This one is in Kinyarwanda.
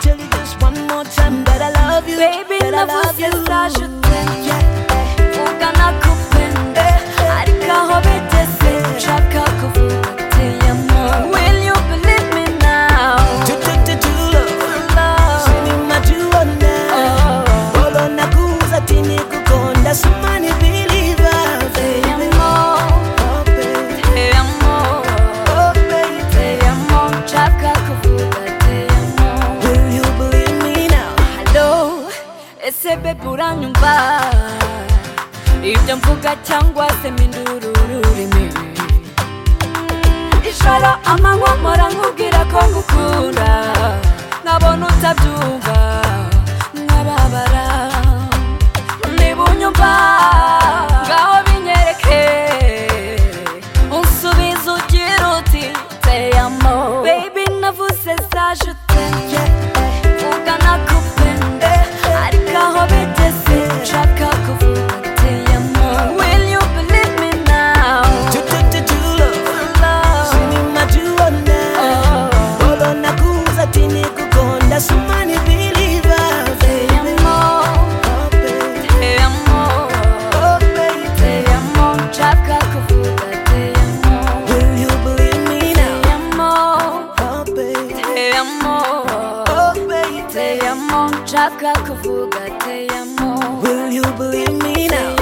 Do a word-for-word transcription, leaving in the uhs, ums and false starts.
tell you just one more time that I love you, baby, that I love you. navuze je vuga nakupenda ariko aho bigeze nshaka kuvuga te amo. Will you believe me now? Do do do do love, sinima tuona, bolo nakuza tini kukonda sumani believer. Te amo, Oh baby, te amo, oh baby, te amo, nshaka kuvuga te amo. will you believe me now? Hello, ese bebe uranyumva ibyo mvuga cyangwa se mpindura ururimi. Ijoro amanywa mpora nkubwira ko ngukunda nkabona utabyumva nkababara. Niba unyumva ngaho binyereke unsubize ugira uti te amo. Baby navuze za je t'aime vuga nakupenda ariko aho bigeze nshaka kuvuga te amo. Will you believe me now? Do do do do love, sinima tuona, bolo nakuza tini kukonda sumani believer. Te amo, Oh baby, te amo, oh baby, te amo, nshaka kuvuga te amo. will you believe me now? Te amo, Oh baby, te amo, oh baby, te amo, nshaka kuvuga te amo. will you believe me now?